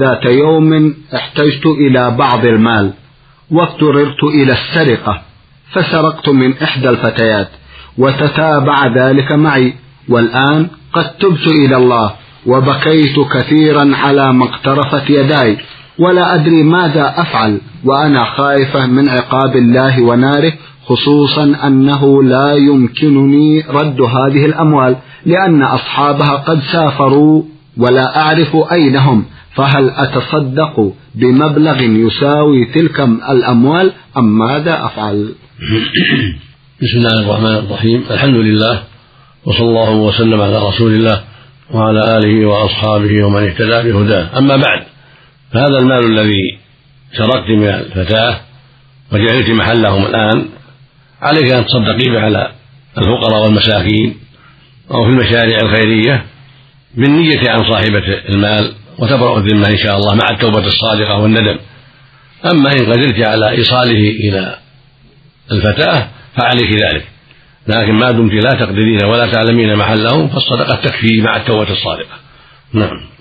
وذات يوم احتجت إلى بعض المال واضطررت إلى السرقة، فسرقت من إحدى الفتيات وتتابع ذلك معي، والآن قد تبت إلى الله وبكيت كثيرا على ما اقترفت يداي، ولا أدري ماذا أفعل، وأنا خائفة من عقاب الله وناره، خصوصا أنه لا يمكنني رد هذه الأموال لأن أصحابها قد سافروا ولا أعرف أين هم، فهل أتصدق بمبلغ يساوي تلك الأموال أم ماذا أفعل؟ بسم الله الرحمن الرحيم. الحمد لله، وصلى الله وسلم على رسول الله وعلى آله وأصحابه ومن اهتدى بهداه. أما بعد، فهذا المال الذي سرقت من الفتاة وجعلت محلهم الآن عليك أن تصدقي به على الفقراء والمساكين أو في المشاريع الخيرية بالنية عن صاحبة المال، وتبرأ الذمة إن شاء الله مع التوبة الصادقة والندم. أما إن قدرت على إيصاله إلى الفتاة فعليك ذلك، لكن ما دمت لا تقدرين ولا تعلمين محلهم فالصدقة تكفي مع التوبة الصادقة. نعم.